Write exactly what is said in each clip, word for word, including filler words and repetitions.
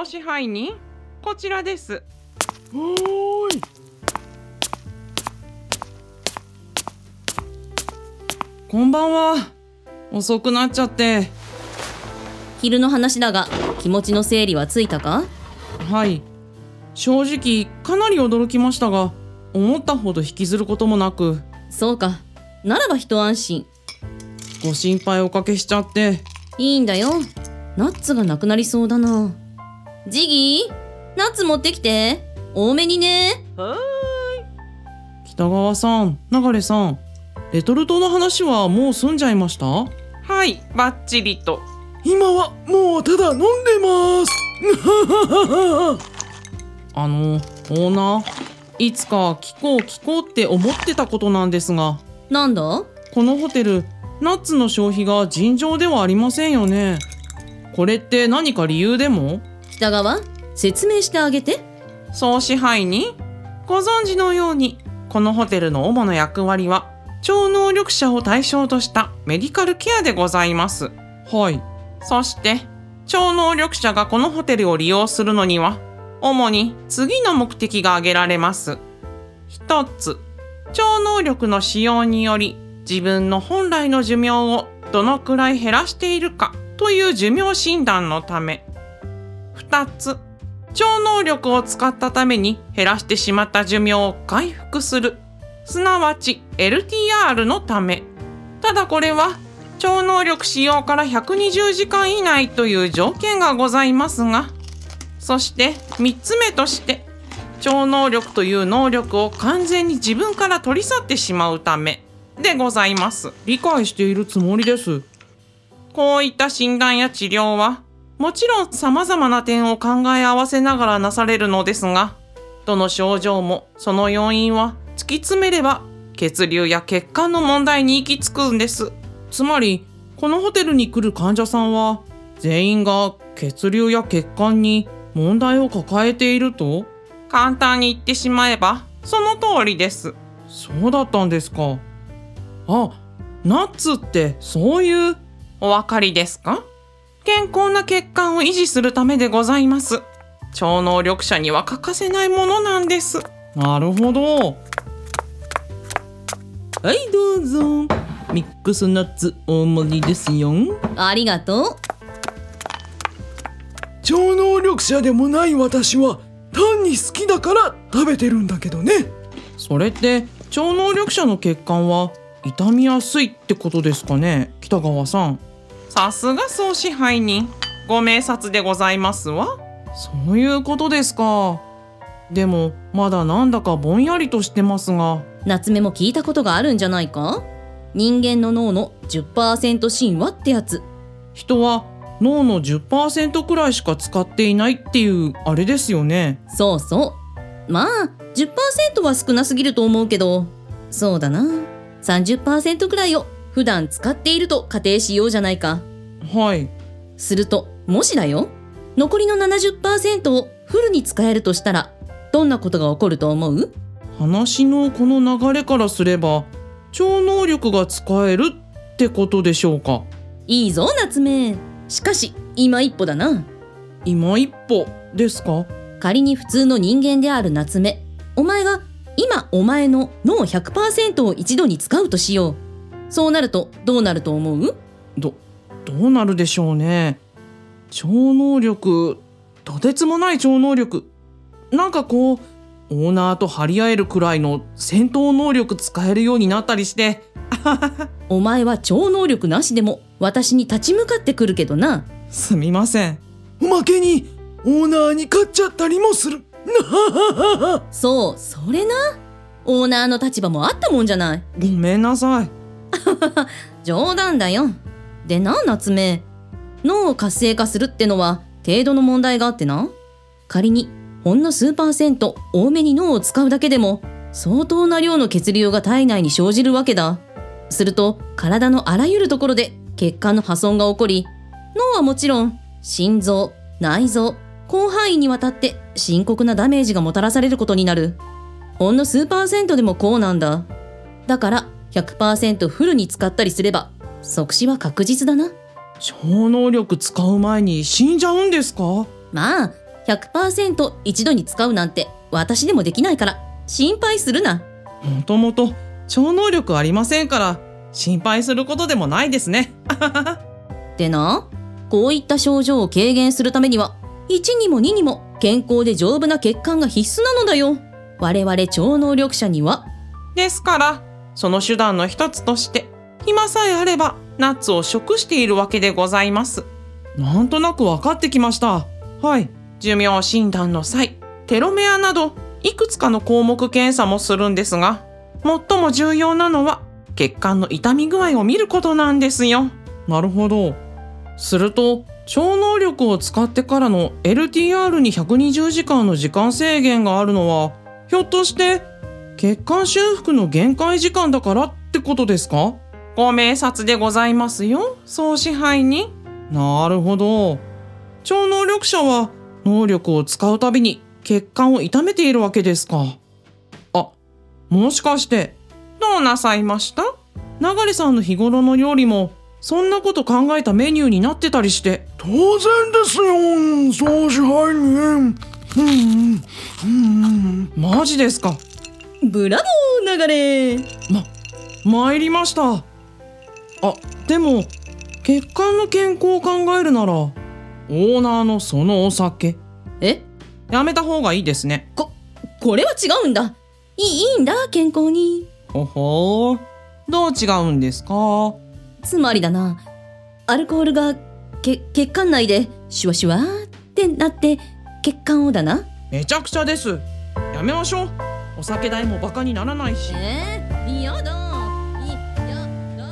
総支配人、こちらです。 はーい。 こんばんは。遅くなっちゃって。 昼の話だが、気持ちの整理はついたか？ はい。正直かなり驚きましたが、思ったほど引きずることもなく。 そうか。ならば一安心。 ご心配おかけしちゃって。 いいんだよ。ナッツがなくなりそうだな。ジギー、ナッツ持ってきて。多めにね。 はーい。 北川さん、流さん、レトルトの話はもう済んじゃいました？ はい、バッチリと。 今はもうただ飲んでますあの、オーナー、いつか聞こう聞こうって思ってたことなんですが。 なんだ？ このホテル、ナッツの消費が尋常ではありませんよね。これって何か理由でも？ 北川、説明してあげて。 総支配人、ご存知のように、このホテルの主な役割は超能力者を対象としたメディカルケアでございます。 はい。 そして超能力者がこのホテルを利用するのには主に次の目的が挙げられます。ひとつ、超能力の使用により自分の本来の寿命をどのくらい減らしているかという寿命診断のため。ふたつ、超能力を使ったために減らしてしまった寿命を回復する、すなわち エルティーアール のため。ただこれは超能力使用からひゃくにじゅうじかん以内という条件がございますが、そしてみっつめとして、超能力という能力を完全に自分から取り去ってしまうためでございます。 理解しているつもりです。 こういった診断や治療はもちろん様々な点を考え合わせながらなされるのですが、どの症状もその要因は突き詰めれば血流や血管の問題に行き着くんです。 つまりこのホテルに来る患者さんは全員が血流や血管に問題を抱えていると？ 簡単に言ってしまえばその通りです。 そうだったんですか。あ、ナッツってそういう。 お分かりですか？健康な血管を維持するためでございます。超能力者には欠かせないものなんです。 なるほど。はいどうぞ。ミックスナッツ大盛りですよ。 ありがとう。 超能力者でもない私は単に好きだから食べてるんだけどね。 それって超能力者の血管は傷みやすいってことですかね、北川さん。 さすが総支配人、ご明察でございますわ。 そういうことですか。でもまだなんだかぼんやりとしてますが。 夏目も聞いたことがあるんじゃないか？人間の脳の じゅっパーセント 神話ってやつ。 人は脳の じゅっパーセント くらいしか使っていないっていうあれですよね。 そうそう。まあ じゅっパーセント は少なすぎると思うけど、そうだな さんじゅっパーセント くらいを普段使っていると仮定しようじゃないか。 はい。 するともしだよ、残りの ななじゅっパーセント をフルに使えるとしたらどんなことが起こると思う？ 話のこの流れからすれば超能力が使えるってことでしょうか。 いいぞ夏目。しかし今一歩だな。 今一歩ですか？ 仮に普通の人間である夏目、お前が今お前の脳 ひゃくパーセント を一度に使うとしよう。そうなるとどうなると思う？ ど、どうなるでしょうね。超能力、とてつもない超能力。なんかこうオーナーと張り合えるくらいの戦闘能力使えるようになったりして。 お前は超能力なしでも私に立ち向かってくるけどな。 すみません。 おまけにオーナーに勝っちゃったりもする。 そう、それな。オーナーの立場もあったもんじゃない。 ごめんなさい。 冗談だよ。でな、夏目、脳を活性化するってのは程度の問題があってな。仮にほんの数パーセント多めに脳を使うだけでも相当な量の血流が体内に生じるわけだ。すると体のあらゆるところで血管の破損が起こり、脳はもちろん心臓、内臓、広範囲にわたって深刻なダメージがもたらされることになる。ほんの数パーセントでもこうなんだ。だから ひゃくパーセント フルに使ったりすれば即死は確実だな。 超能力使う前に死んじゃうんですか？ まあひゃくパーセント 一度に使うなんて私でもできないから心配するな。 もともと超能力ありませんから心配することでもないですね。 でな、こういった症状を軽減するためにはいちにもににも健康で丈夫な血管が必須なのだよ。我々超能力者には。 ですから、その手段の一つとして、暇さえあればナッツを食しているわけでございます。 なんとなく分かってきました。はい。 寿命診断の際、テロメアなどいくつかの項目検査もするんですが、最も重要なのは血管の痛み具合を見ることなんですよ。 なるほど。すると超能力を使ってからの エルティーアール にひゃくにじゅうじかんの時間制限があるのは、ひょっとして血管修復の限界時間だからってことですか？ ご明察でございますよ、総支配人。 なるほど。超能力者は能力を使うたびに血管を痛めているわけですか。あ、もしかしてどうなさいました？ 流さんの日頃の料理もそんなこと考えたメニューになってたりして。 当然ですよ、総支配人。うんうんうんマジですか。 ブラボー流れ。 ま、参りました。あ、でも血管の健康を考えるならオーナーのそのお酒えやめた方がいいですね。 こ、これは違うんだ。いい、いいんだ、健康に。 ほほー、どう違うんですか？ つまりだな、アルコールがけ血管内でシュワシュワーってなって血管をだな。 めちゃくちゃです。やめましょう。お酒代もバカにならないし。 えー、嫌だ。いやだ。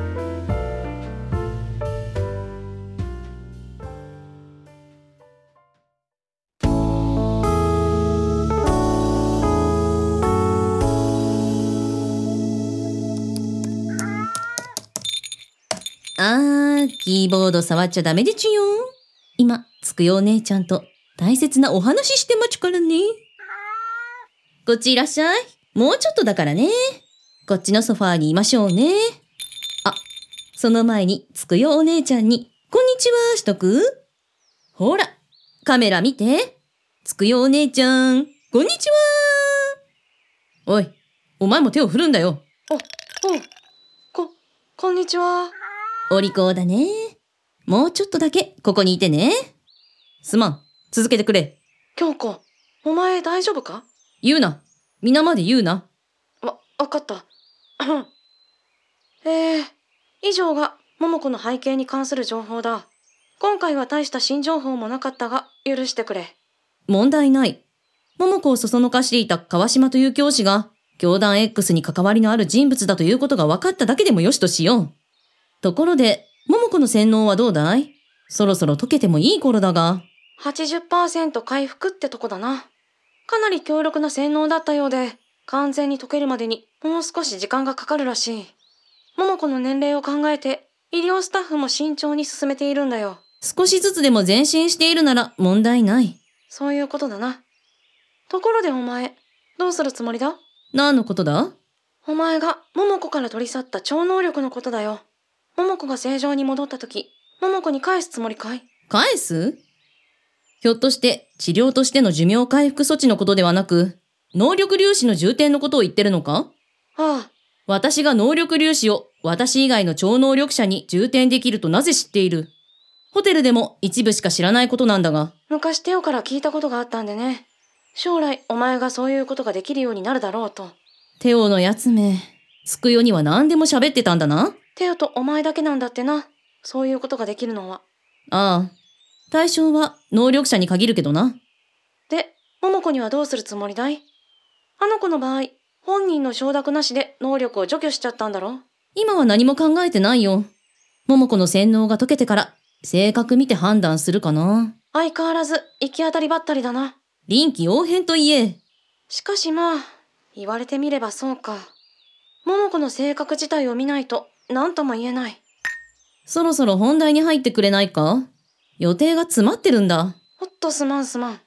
あー、キーボード触っちゃダメでちゅよ。今、つくよお姉ちゃんと大切なお話してまちゅからね。こっちいらっしゃい。もうちょっとだからね。こっちのソファーにいましょうね。あ、その前につくよお姉ちゃんにこんにちはしとく？ほら、カメラ見て。つくよお姉ちゃん、こんにちは。おい、お前も手を振るんだよ。 お、お、こ、こんにちは。 お利口だね。もうちょっとだけここにいてね。すまん、続けてくれ。 京子、お前大丈夫か？ 言うな。皆まで言うな。 わ、わかった。えー、以上が桃子の背景に関する情報だ。今回は大した新情報もなかったが、許してくれ。 問題ない。桃子をそそのかしていた川島という教師が、教団 X に関わりのある人物だということが分かっただけでもよしとしよう。ところで、桃子の洗脳はどうだい？そろそろ解けてもいい頃だが。 はちじゅっパーセント 回復ってとこだな。かなり強力な洗脳だったようで、完全に解けるまでにもう少し時間がかかるらしい。桃子の年齢を考えて、医療スタッフも慎重に進めているんだよ。 少しずつでも前進しているなら問題ない。 そういうことだな。ところでお前、どうするつもりだ？ 何のことだ？ お前が桃子から取り去った超能力のことだよ。桃子が正常に戻った時、桃子に返すつもりかい？ 返す？ひょっとして治療としての寿命回復措置のことではなく、能力粒子の充填のことを言ってるのか？ ああ。 私が能力粒子を私以外の超能力者に充填できるとなぜ知っている？ホテルでも一部しか知らないことなんだが。 昔テオから聞いたことがあったんでね。将来お前がそういうことができるようになるだろうと。 テオのやつめ、つくよには何でも喋ってたんだな。 テオとお前だけなんだってな。そういうことができるのは。 ああ。対象は能力者に限るけどな。 で、桃子にはどうするつもりだい？あの子の場合、本人の承諾なしで能力を除去しちゃったんだろ？ 今は何も考えてないよ。桃子の洗脳が解けてから、性格見て判断するかな。 相変わらず行き当たりばったりだな。 臨機応変と言え。 しかしまあ、言われてみればそうか。桃子の性格自体を見ないと何とも言えない。 そろそろ本題に入ってくれないか？予定が詰まってるんだ。 ほっとすまんすまん。